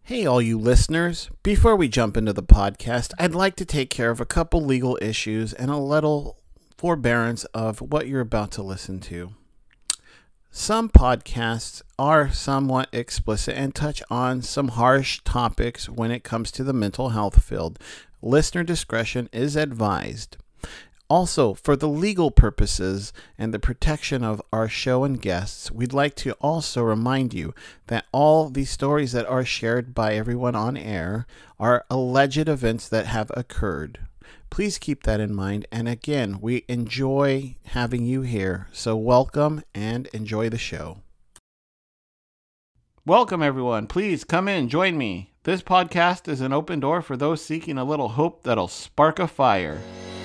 Hey, all you listeners. Before we jump into the podcast, I'd like to take care of a couple legal issues and a little forbearance of what you're about to listen to. Some podcasts are somewhat explicit and touch on some harsh topics when it comes to the mental health field. Listener discretion is advised. Also, for the legal purposes and the protection of our show and guests, we'd like to also remind you that all the stories that are shared by everyone on air are alleged events that have occurred. Please keep that in mind. And again, we enjoy having you here. So welcome and enjoy the show. Welcome, everyone. Please come in, join me. This podcast is an open door for those seeking a little hope that'll spark a fire.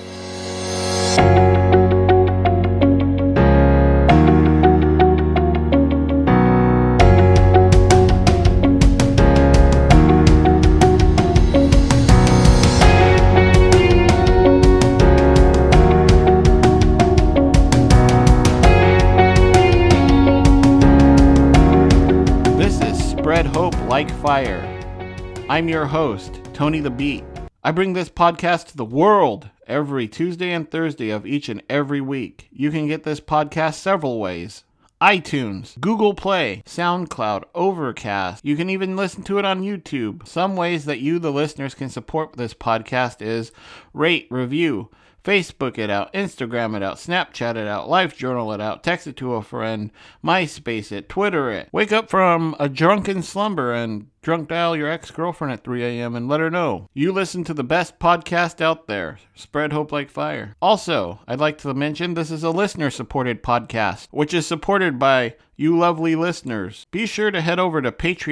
This is Spread Hope Like Fire. I'm your host, Tony the Beat. I bring this podcast to the world every Tuesday and Thursday of each and every week. You can get this podcast several ways. iTunes, Google Play, SoundCloud, Overcast. You can even listen to it on YouTube. Some ways that you, the listeners, can support this podcast is rate, review, Facebook it out, Instagram it out, Snapchat it out, LiveJournal it out, text it to a friend, MySpace it, Twitter it. Wake up from a drunken slumber and drunk dial your ex-girlfriend at 3 a.m. and let her know you listen to the best podcast out there. Spread hope like fire. Also, I'd like to mention this is a listener-supported podcast, which is supported by you lovely listeners. Be sure to head over to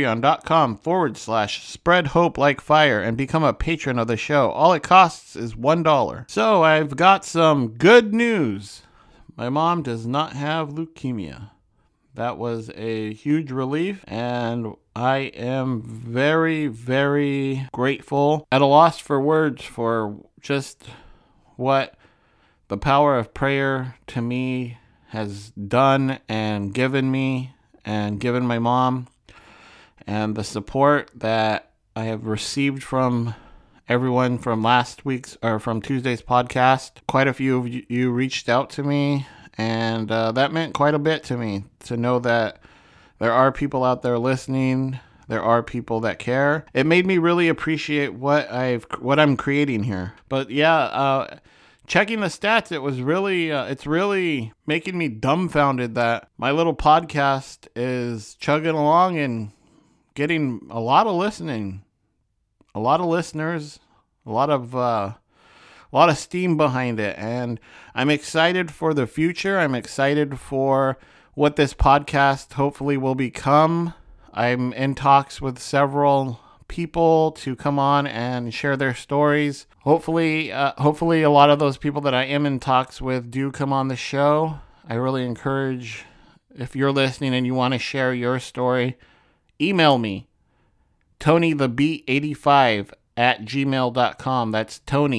patreon.com/spread hope like fire and become a patron of the show. All it costs is $1. So I've got some good news. My mom does not have leukemia. That was a huge relief, and I am very, very grateful, at a loss for words for just what the power of prayer to me has done and given me and given my mom, and the support that I have received from everyone from from Tuesday's podcast. Quite a few of you reached out to me, and that meant quite a bit to me to know that there are people out there listening. There are people that care. It made me really appreciate what I'm creating here. But yeah, checking the stats, it's really making me dumbfounded that my little podcast is chugging along and getting a lot of listening, a lot of listeners, a lot of steam behind it. And I'm excited for the future. I'm excited for what this podcast hopefully will become. I'm in talks with several people to come on and share their stories. Hopefully a lot of those people that I am in talks with do come on the show. I really encourage, if you're listening and you want to share your story, email me, TonyTheBeat85@gmail.com. That's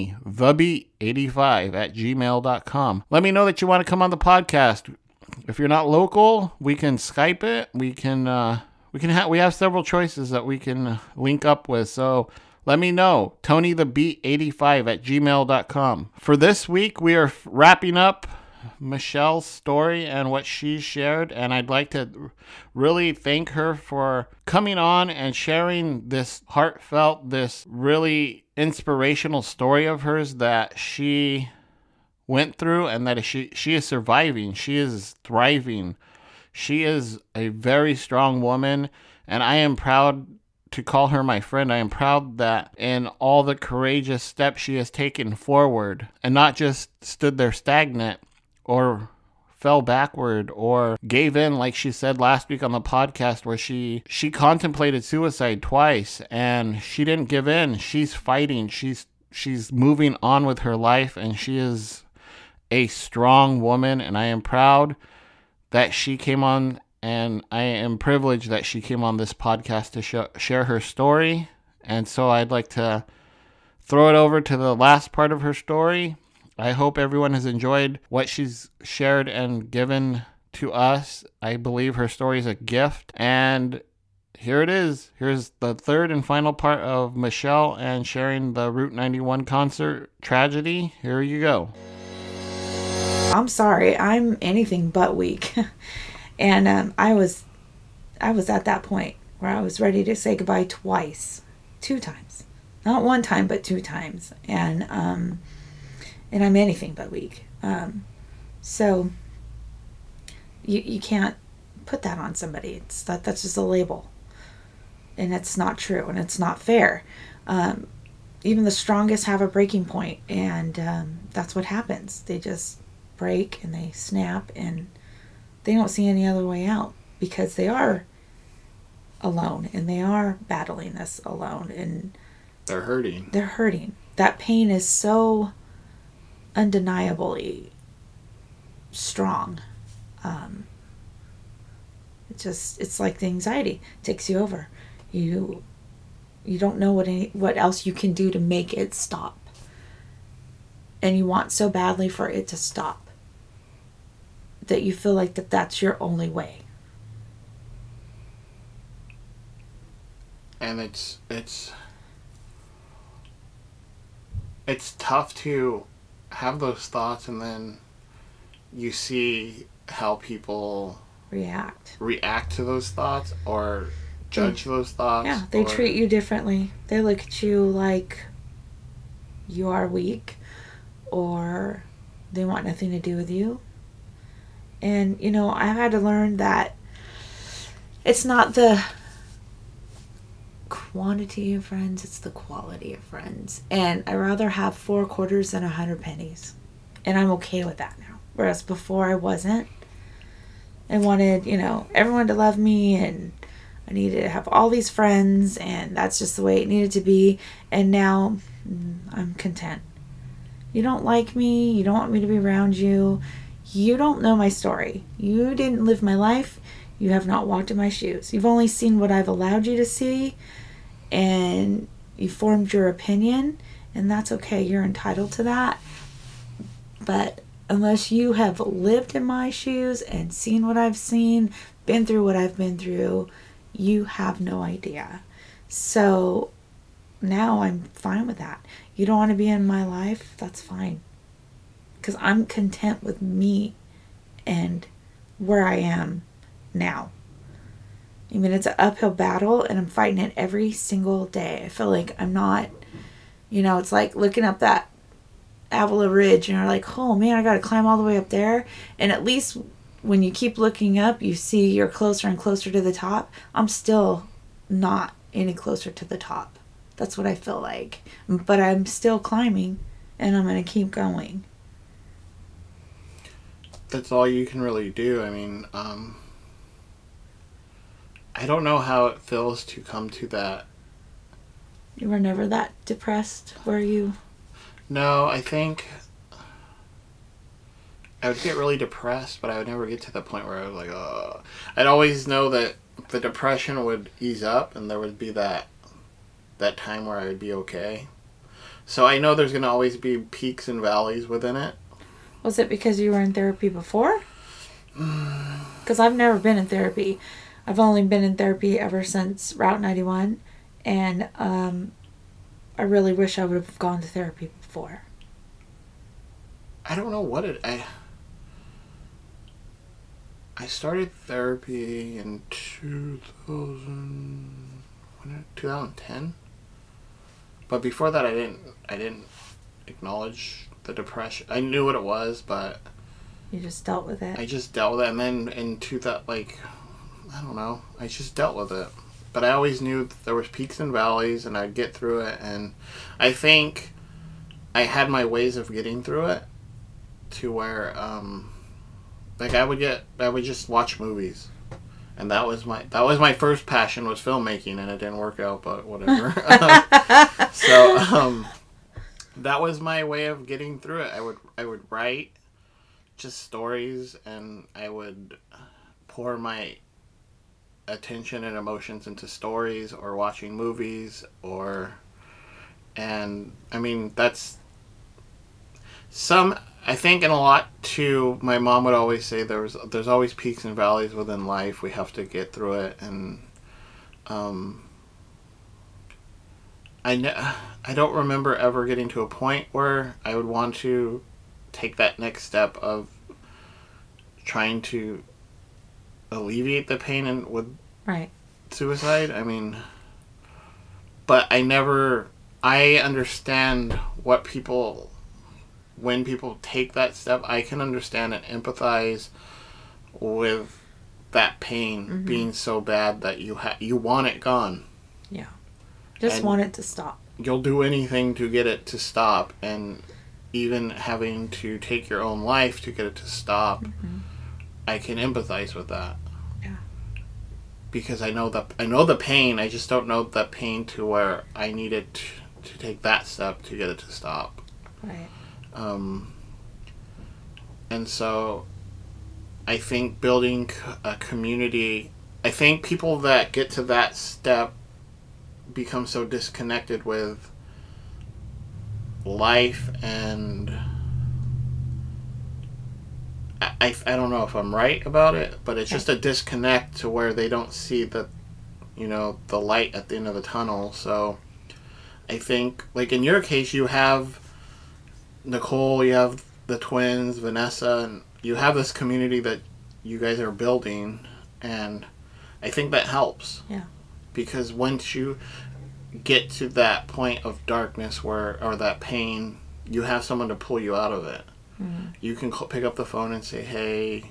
TonyTheBeat85@gmail.com. Let me know that you want to come on the podcast. If you're not local, we can Skype it. We have several choices that we can link up with. So let me know. TonyTheBeat85@gmail.com. For this week, we are wrapping up Michelle's story and what she shared, and I'd like to really thank her for coming on and sharing this heartfelt, this really inspirational story of hers that she went through, and that she is surviving. She is thriving. She is a very strong woman, and I am proud to call her my friend. I am proud that in all the courageous steps she has taken forward, and not just stood there stagnant or fell backward or gave in, like she said last week on the podcast, where she contemplated suicide twice and she didn't give in. She's fighting. She's moving on with her life, and she is a strong woman, and I am proud that she came on, and I am privileged that she came on this podcast to share her story. And so I'd like to throw it over to the last part of her story. I hope everyone has enjoyed what she's shared and given to us. I believe her story is a gift, and here it is. Here's the third and final part of Michelle and sharing the Route 91 concert tragedy. Here you go. I'm sorry, I'm anything but weak. And I was at that point where I was ready to say goodbye twice. 2 times. Not 1 time, but 2 times. And I'm anything but weak. So you can't put that on somebody. That's just a label. And it's not true, and it's not fair. Even the strongest have a breaking point, and that's what happens. They just break and they snap, and they don't see any other way out because they are alone and they are battling this alone, and They're hurting. they're hurting. That pain is so undeniably strong. It's like the anxiety takes you over. You don't know what else you can do to make it stop, and you want so badly for it to stop that you feel like that's your only way. And it's tough to have those thoughts, and then you see how people react to those thoughts or judge those thoughts. Yeah, they treat you differently. They look at you like you are weak, or they want nothing to do with you. And, I've had to learn that it's not the quantity of friends, it's the quality of friends. And I'd rather have 4 quarters than 100 pennies. And I'm okay with that now. Whereas before I wasn't. I wanted, everyone to love me, and I needed to have all these friends, and that's just the way it needed to be. And now I'm content. You don't like me. You don't want me to be around you. You don't know my story. You didn't live my life. You have not walked in my shoes. You've only seen what I've allowed you to see, and you formed your opinion, and that's okay. You're entitled to that. But unless you have lived in my shoes and seen what I've seen, been through what I've been through, you have no idea. So now I'm fine with that. You don't want to be in my life? That's fine. Because I'm content with me and where I am now. I mean, it's an uphill battle, and I'm fighting it every single day. I feel like I'm not, it's like looking up that Avila Ridge, and you're like, oh man, I got to climb all the way up there. And at least when you keep looking up, you see you're closer and closer to the top. I'm still not any closer to the top. That's what I feel like. But I'm still climbing, and I'm going to keep going. That's all you can really do. I mean, I don't know how it feels to come to that. You were never that depressed, were you? No, I think I would get really depressed, but I would never get to the point where I was like, oh. I'd always know that the depression would ease up, and there would be that time where I would be okay. So I know there's going to always be peaks and valleys within it. Was it because you were in therapy before? Because I've never been in therapy. I've only been in therapy ever since Route 91, and I really wish I would have gone to therapy before. I don't know what I started therapy in 2010. But before that, I didn't acknowledge the depression. I knew what it was, but you just dealt with it. I just dealt with it, and then I don't know, I just dealt with it. But I always knew that there was peaks and valleys, and I'd get through it. And I think I had my ways of getting through it, to where I would just watch movies. And that was my first passion, was filmmaking, and it didn't work out, but whatever. So that was my way of getting through it. I would write just stories, and I would pour my attention and emotions into stories or watching movies, and I mean, that's I think, in a lot too, my mom would always say there's always peaks and valleys within life. We have to get through it, and um, I don't remember ever getting to a point where I would want to take that next step of trying to alleviate the pain and with Right. suicide. I mean, but I understand what people, when people take that step, I can understand and empathize with that pain being so bad that you want it gone. Yeah. Just And want it to stop. You'll do anything to get it to stop, and even having to take your own life to get it to stop, I can empathize with that. Yeah. Because I know the pain. I just don't know the pain to where I needed to take that step to get it to stop. Right. And so I think building a community, I think people that get to that step become so disconnected with life, and I don't know if I'm right about it, but it's just a disconnect to where they don't see the light at the end of the tunnel. So I think, like in your case, you have Nicole, you have the twins, Vanessa, and you have this community that you guys are building, and I think that helps. Yeah. Because once you get to that point of darkness or that pain, you have someone to pull you out of it. You can pick up the phone and say, hey,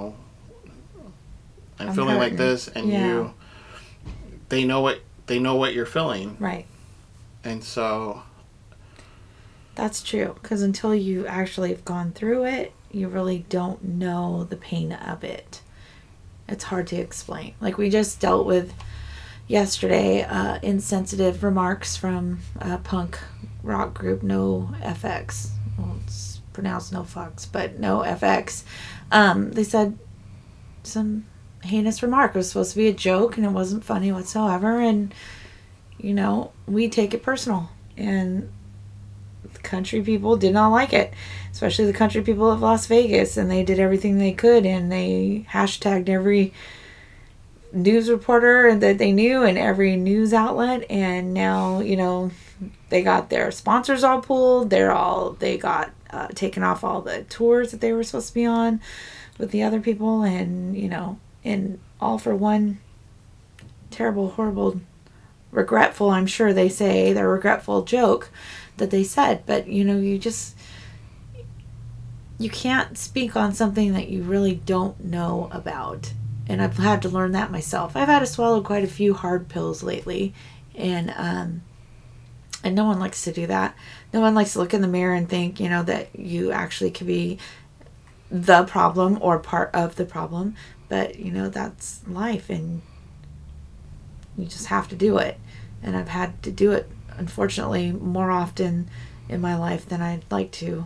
I'm feeling hurting. like this, and they know what you're feeling. Right. And so That's true. Because until you actually have gone through it, you really don't know the pain of it. It's hard to explain. Like we just dealt with yesterday, insensitive remarks from a punk rock group, No FX. Well, it's pronounced No Fucks, but No FX. They said some heinous remark. It was supposed to be a joke, and it wasn't funny whatsoever. And, we take it personal. And the country people did not like it, especially the country people of Las Vegas, and they did everything they could, and they hashtagged every news reporter that they knew and every news outlet, and now they got their sponsors all pulled. They got taken off all the tours that they were supposed to be on with the other people, and and all for one terrible, horrible, regretful, I'm sure they say their regretful joke that they said. But you can't speak on something that you really don't know about. And I've had to learn that myself. I've had to swallow quite a few hard pills lately, and no one likes to do that. No one likes to look in the mirror and think, that you actually could be the problem or part of the problem. But, that's life, and you just have to do it. And I've had to do it, unfortunately, more often in my life than I'd like to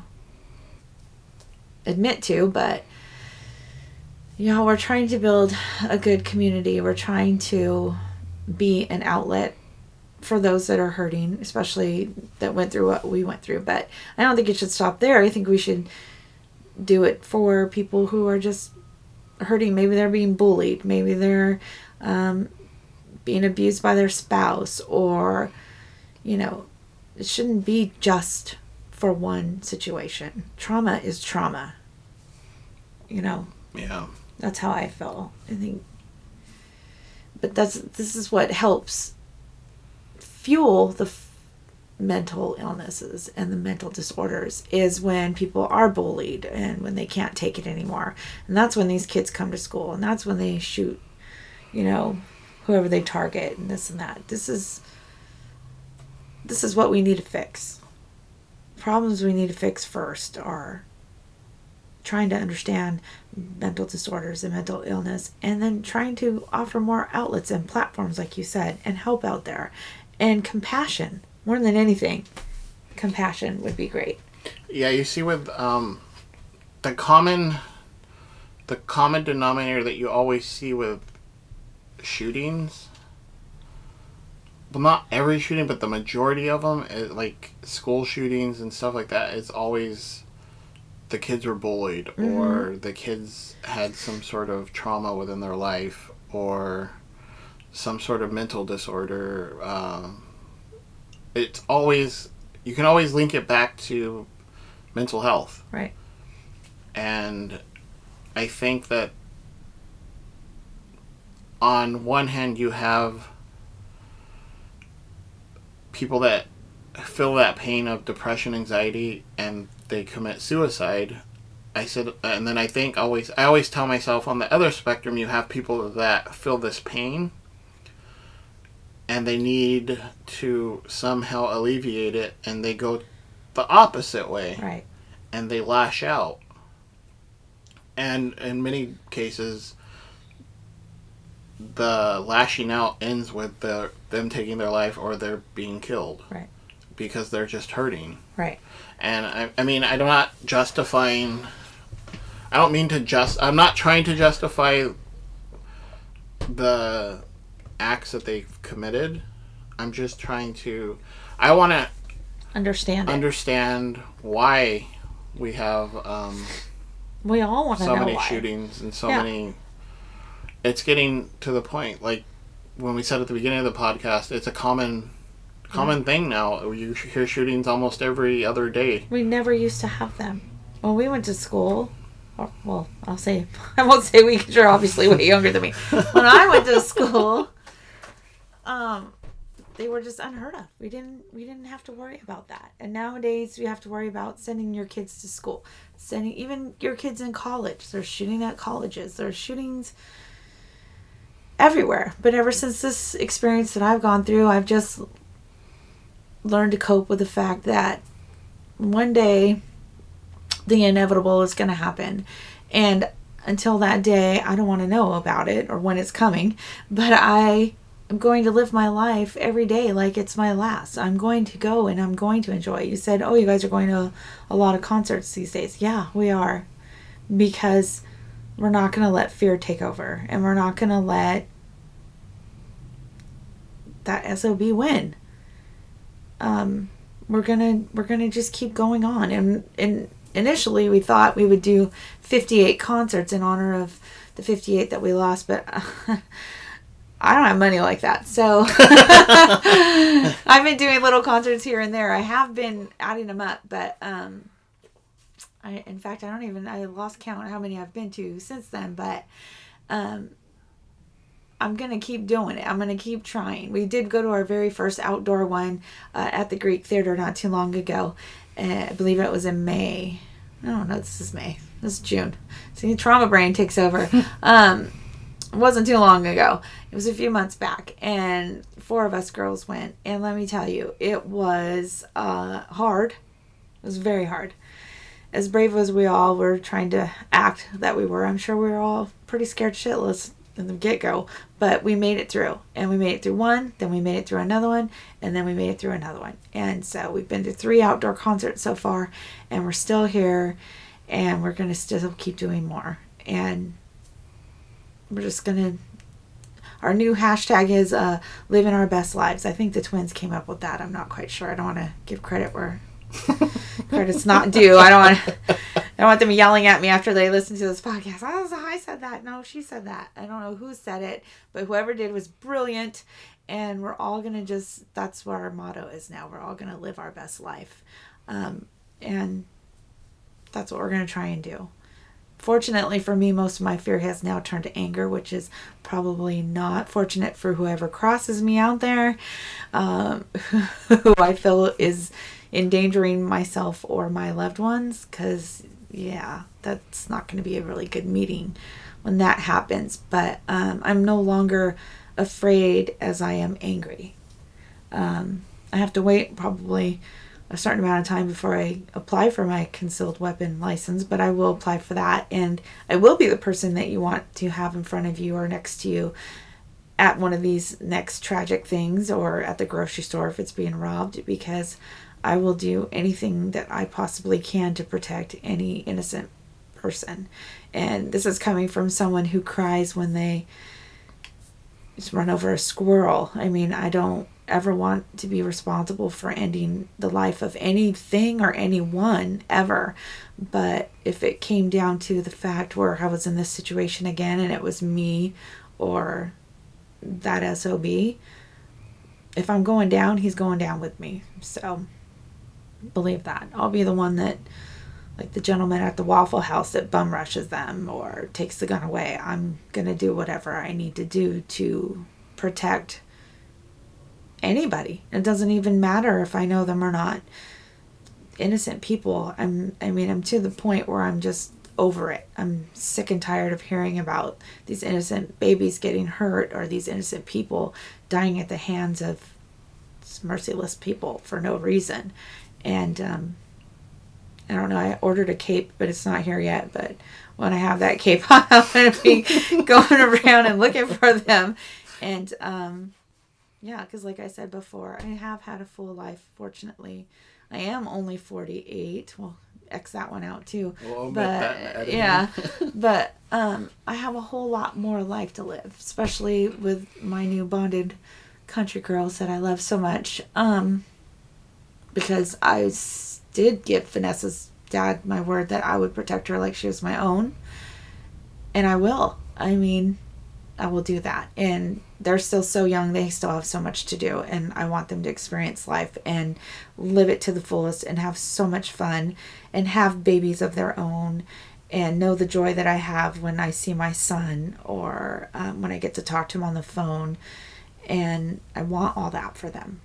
admit to, but we're trying to build a good community. We're trying to be an outlet for those that are hurting, especially that went through what we went through. But I don't think it should stop there. I think we should do it for people who are just hurting. Maybe they're being bullied. Maybe they're being abused by their spouse, or, it shouldn't be just for one situation. Trauma is trauma. Yeah. That's how I feel. I think, but this is what helps fuel the mental illnesses and the mental disorders, is when people are bullied and when they can't take it anymore. And that's when these kids come to school, and that's when they shoot, whoever they target, and this and that. This is what we need to fix. Problems we need to fix first are trying to understand mental disorders and mental illness, and then trying to offer more outlets and platforms, like you said, and help out there. And compassion, more than anything, compassion would be great. Yeah, you see with the common denominator that you always see with shootings, well, not every shooting, but the majority of them, like school shootings and stuff like that, it's always the kids were bullied, or the kids had some sort of trauma within their life, or some sort of mental disorder, it's always, you can always link it back to mental health. Right. And I think that on one hand you have people that feel that pain of depression, anxiety, and they commit suicide. And then I always tell myself, on the other spectrum, you have people that feel this pain and they need to somehow alleviate it, and they go the opposite way. Right. And they lash out. And in many cases, the lashing out ends with them taking their life, or they're being killed. Right. Because they're just hurting. Right. And I mean, I'm not justifying... I'm not trying to justify the acts that they've committed. I'm just trying to... I want to understand why we have we all want to know so many why. shootings and so many... It's getting to the point, like when we said at the beginning of the podcast, it's a common thing now. You hear shootings almost every other day. We never used to have them. When we went to school, well, I won't say we, because you're obviously way younger than me. When I went to school, they were just unheard of. We didn't have to worry about that. And nowadays we have to worry about sending your kids to school, sending even your kids in college. They're shooting at colleges. There's shootings everywhere. But ever since this experience that I've gone through, I've just learned to cope with the fact that one day the inevitable is going to happen. And until that day, I don't want to know about it or when it's coming. But I am going to live my life every day like it's my last. I'm going to go and I'm going to enjoy. You said, oh, you guys are going to a lot of concerts these days. Yeah, we are. Because we're not going to let fear take over. And we're not going to let that SOB win. We're gonna just keep going on. And initially we thought we would do 58 concerts in honor of the 58 that we lost, but I don't have money like that. So I've been doing little concerts here and there. I have been adding them up, but in fact, I lost count how many I've been to since then, but I'm going to keep doing it. I'm going to keep trying. We did go to our very first outdoor one at the Greek Theater not too long ago. I believe it was in May. No, this is May. This is June. See, trauma brain takes over. It wasn't too long ago. It was a few months back. And 4 of us girls went. And let me tell you, it was hard. It was very hard. As brave as we all were trying to act that we were, I'm sure we were all pretty scared shitless in the get-go, but we made it through. And we made it through one, then we made it through another one, and then we made it through another one. And so we've been to 3 outdoor concerts so far, and we're still here, and we're going to still keep doing more. And we're just going to... Our new hashtag is living our best lives. I think the twins came up with that. I'm not quite sure. I don't want to give credit where credit's not due. I don't want them yelling at me after they listen to this podcast. Oh, I said that. No, she said that. I don't know who said it, but whoever did was brilliant. And we're all going to that's what our motto is now. We're all going to live our best life. And that's what we're going to try and do. Fortunately for me, most of my fear has now turned to anger, which is probably not fortunate for whoever crosses me out there, who I feel is endangering myself or my loved ones, because that's not going to be a really good meeting when that happens. But I'm no longer afraid as I am angry. I have to wait probably a certain amount of time before I apply for my concealed weapon license, but I will apply for that, and I will be the person that you want to have in front of you or next to you at one of these next tragic things, or at the grocery store if it's being robbed, because I will do anything that I possibly can to protect any innocent person. And this is coming from someone who cries when they just run over a squirrel. I mean, I don't ever want to be responsible for ending the life of anything or anyone ever. But if it came down to the fact where I was in this situation again and it was me or that SOB. If I'm going down, he's going down with me. So believe that. I'll be the one that, like the gentleman at the Waffle House that bum rushes them or takes the gun away. I'm going to do whatever I need to do to protect anybody. It doesn't even matter if I know them or not. Innocent people. I'm to the point where I'm just over it. I'm sick and tired of hearing about these innocent babies getting hurt or these innocent people dying at the hands of merciless people for no reason. And I don't know, I ordered a cape, but it's not here yet. But when I have that cape on, I'm going to be going around and looking for them. And yeah, because like I said before, I have had a full life, fortunately. I am only 48. Well, X that one out too. We'll omit But that yeah, but I have a whole lot more life to live, especially with my new bonded country girls that I love so much. Because I did give Vanessa's dad my word that I would protect her like she was my own, and I will. I mean, I will do that. And they're still so young, they still have so much to do, and I want them to experience life and live it to the fullest and have so much fun and have babies of their own and know the joy that I have when I see my son or when I get to talk to him on the phone. And I want all that for them.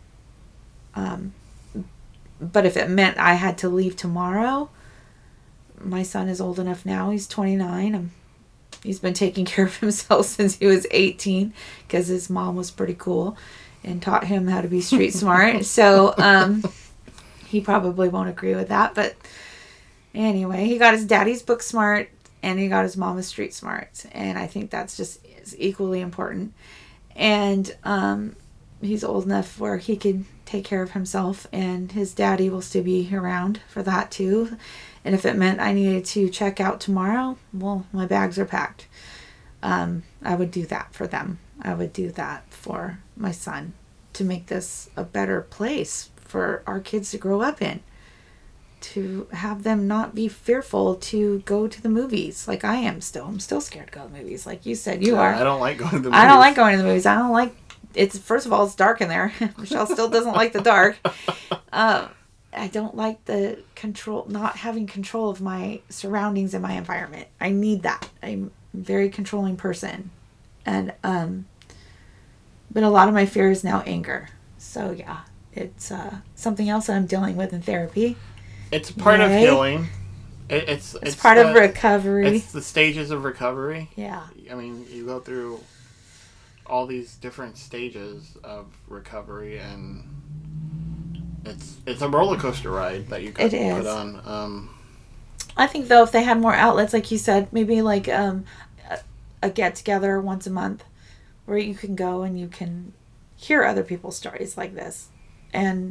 But if it meant I had to leave tomorrow, my son is old enough now. He's 29. He's been taking care of himself since he was 18 because his mom was pretty cool and taught him how to be street smart. So he probably won't agree with that. But anyway, he got his daddy's book smart and he got his mama's street smart. And I think that's just is equally important. And he's old enough where he can take care of himself, and his daddy will still be around for that too. And if it meant I needed to check out tomorrow, well, my bags are packed. I would do that for them. I would do that for my son to make this a better place for our kids to grow up in, to have them not be fearful to go to the movies like I am still. I'm still scared to go to the movies like you said you are. I don't like going to the movies. I don't like going to the movies. I don't like it's. First of all, it's dark in there. Michelle still doesn't like the dark. I don't like the control, not having control of my surroundings and my environment. I need that. I'm a very controlling person. And, but a lot of my fear is now anger. So yeah, it's, something else that I'm dealing with in therapy. It's part of healing. It's part of recovery. It's the stages of recovery. Yeah. I mean, you go through all these different stages of recovery, and it's a roller coaster ride that you can put on. I think though, if they had more outlets, like you said, maybe like a get together once a month, where you can go and you can hear other people's stories like this, and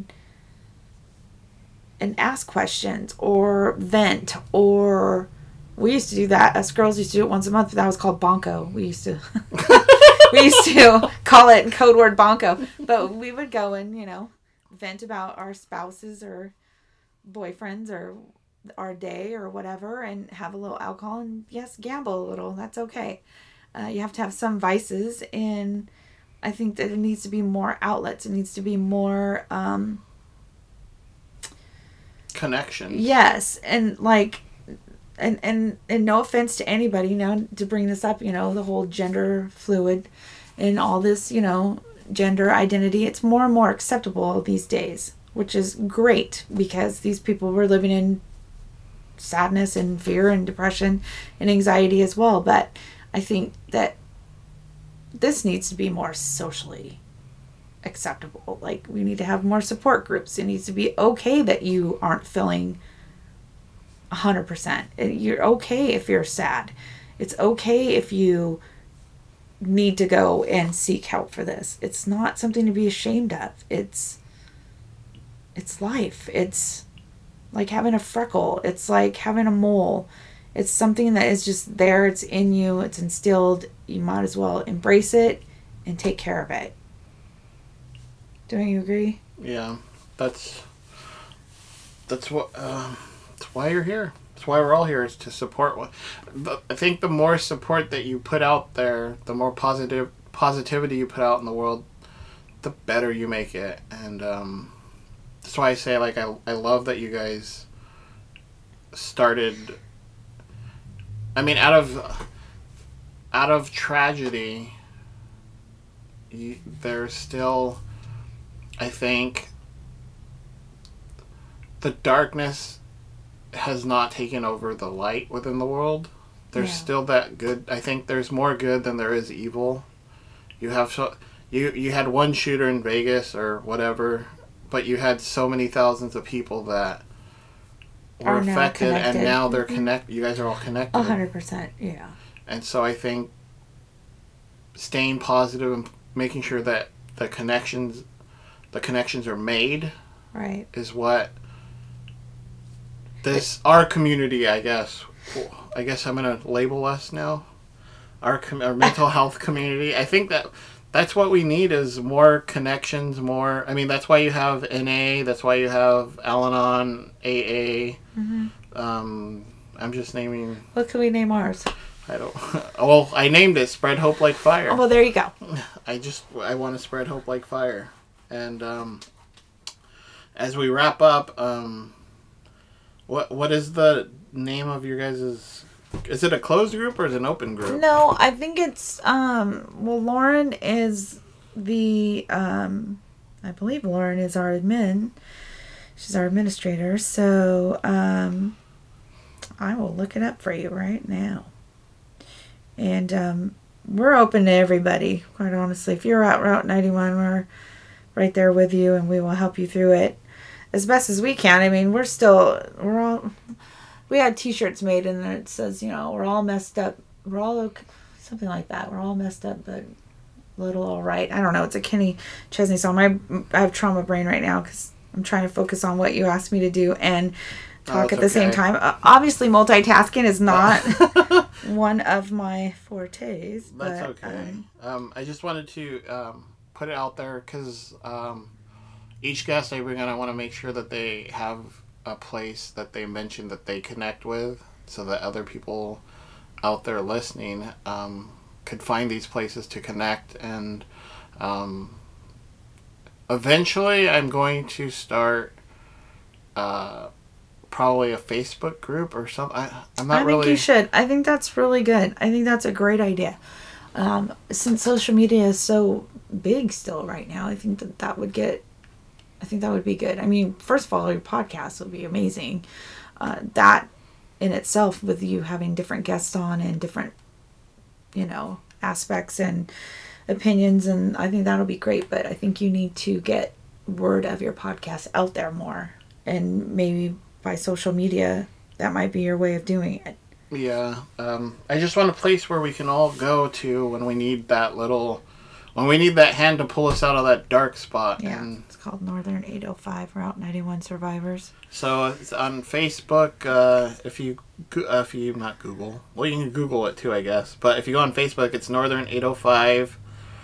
ask questions or vent. Or we used to do that. Us girls used to do it once a month. But that was called Bonko. We used to call it code word Bonko. But we would go and vent about our spouses or boyfriends or our day or whatever, and have a little alcohol and yes, gamble a little. That's okay. You have to have some vices, and I think that it needs to be more outlets. It needs to be more connections. Yes, and like, and no offense to anybody, to bring this up, the whole gender fluid and all this, gender identity. It's more and more acceptable these days, which is great, because these people were living in sadness and fear and depression and anxiety as well. But I think that this needs to be more socially acceptable. Like, we need to have more support groups. It needs to be okay that you aren't feeling 100%. You're okay if you're sad. It's okay if you need to go and seek help for this. It's not something to be ashamed of. It's life. It's like having a freckle. It's like having a mole. It's something that is just there. It's in you. It's instilled. You might as well embrace it and take care of it. Don't you agree? Yeah, that's what. That's why you're here. That's why we're all here, is to support. I think the more support that you put out there, the more positive positivity you put out in the world, the better you make it. And that's why I say, like, I love that you guys started. I mean, out of tragedy, there's still, I think, the darkness has not taken over the light within the world. There's still that good. I think there's more good than there is evil. You have you had one shooter in Vegas or whatever, but you had so many thousands of people that were affected, and now they're connected. You guys are all connected. 100%, yeah. And so I think staying positive and making sure that the connections are made, right, is what our community, I guess I'm gonna label us now, our mental health community. I think that's what we need, is more connections, more. I mean, that's why you have NA. That's why you have Al-Anon, AA. Mm-hmm. I'm just naming. What can we name ours? I don't. Well, I named it Spread Hope Like Fire. Oh, well, there you go. I want to spread hope like fire. And as we wrap up, what is the name of your guys'? Is it a closed group or is it an open group? No, I think it's well, Lauren is the I believe Lauren is our admin. She's our administrator. So I will look it up for you right now. And we're open to everybody, quite honestly. If you're at Route 91, we're right there with you, and we will help you through it as best as we can. I mean, we had t-shirts made, and it says, we're all messed up. We're all something like that. We're all messed up, but a little all right. I don't know. It's a Kenny Chesney song. I have trauma brain right now because I'm trying to focus on what you asked me to do and talk at the same time. Obviously, multitasking is not one of my fortes. That's okay. I just wanted to put it out there because each guest I bring on, I want to make sure that they have a place that they mention that they connect with, so that other people out there listening could find these places to connect. And eventually I'm going to start probably a Facebook group or something. I'm not really... I think you should. I think that's really good. I think that's a great idea. Since social media is so big still right now, I think that would be good. I mean, first of all, your podcast would be amazing. That in itself, with you having different guests on and different, aspects and opinions, and I think that'll be great. But I think you need to get word of your podcast out there more, and maybe by social media, that might be your way of doing it. Yeah. I just want a place where we can all go to when we need that hand to pull us out of that dark spot. Yeah, and it's called Northern 805 Route 91 Survivors. So it's on Facebook. If you not Google, well, you can Google it too, I guess. But if you go on Facebook, it's Northern 805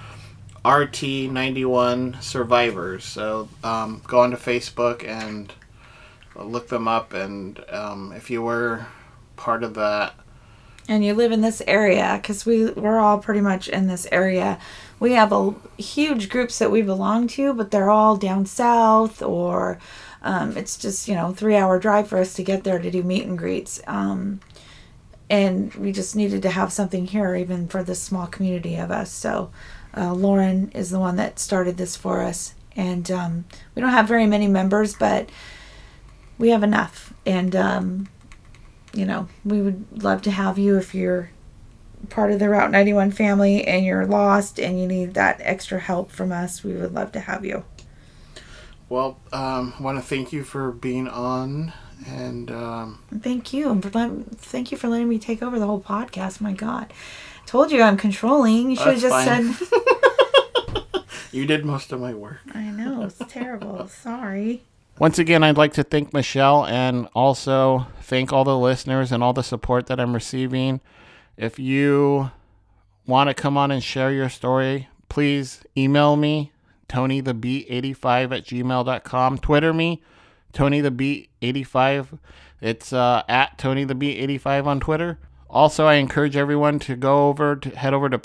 RT91 Survivors. So go onto Facebook and look them up. And if you were part of that, and you live in this area, because we're all pretty much in this area. We have huge groups that we belong to, but they're all down south, or it's just 3-hour drive for us to get there to do meet and greets. And we just needed to have something here, even for this small community of us. So Lauren is the one that started this for us, and we don't have very many members, but we have enough. And we would love to have you if you're part of the Route 91 family and you're lost and you need that extra help from us. We would love to have you. Well, I want to thank you for being on, and thank you. Thank you for letting me take over the whole podcast. My God, I told you I'm controlling. You should have just said. You did most of my work. I know, it's terrible. Sorry. Once again, I'd like to thank Michelle, and also thank all the listeners and all the support that I'm receiving. If you want to come on and share your story, please email me, TonyTheBeat85@gmail.com. Twitter me, TonyTheBeat85. It's at TonyTheBeat85 on Twitter. Also, I encourage everyone to head over to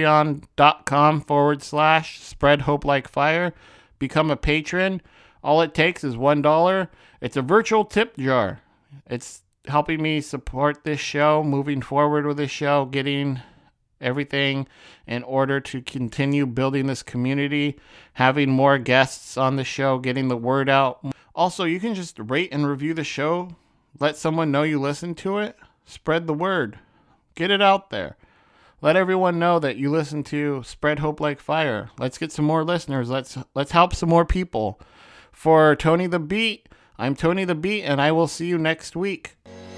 patreon.com/spread hope like fire. Become a patron. All it takes is $1. It's a virtual tip jar. It's helping me support this show, moving forward with this show, getting everything in order to continue building this community, having more guests on the show, getting the word out. Also, you can just rate and review the show. Let someone know you listen to it. Spread the word. Get it out there. Let everyone know that you listen to Spread Hope Like Fire. Let's get some more listeners. Let's help some more people. For Tony the Beat, I'm Tony the Beat, and I will see you next week.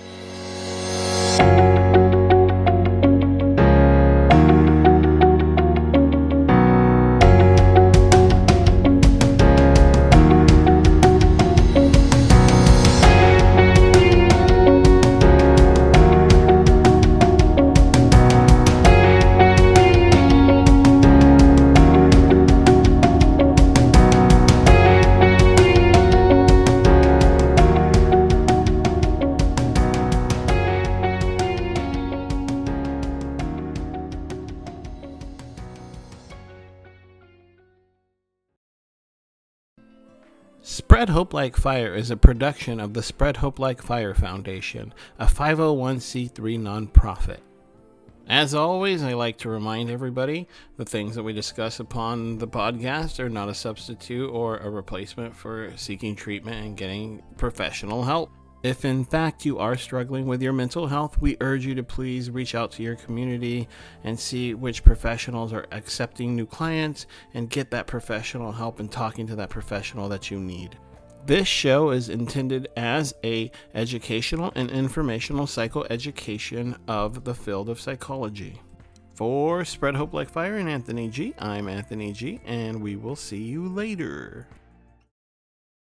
Spread Hope Like Fire is a production of the Spread Hope Like Fire Foundation, a 501c3 nonprofit. As always, I like to remind everybody the things that we discuss upon the podcast are not a substitute or a replacement for seeking treatment and getting professional help. If in fact you are struggling with your mental health, we urge you to please reach out to your community and see which professionals are accepting new clients and get that professional help and talking to that professional that you need. This show is intended as a educational and informational psychoeducation of the field of psychology. For Spread Hope Like Fire and Anthony G, I'm Anthony G, and we will see you later.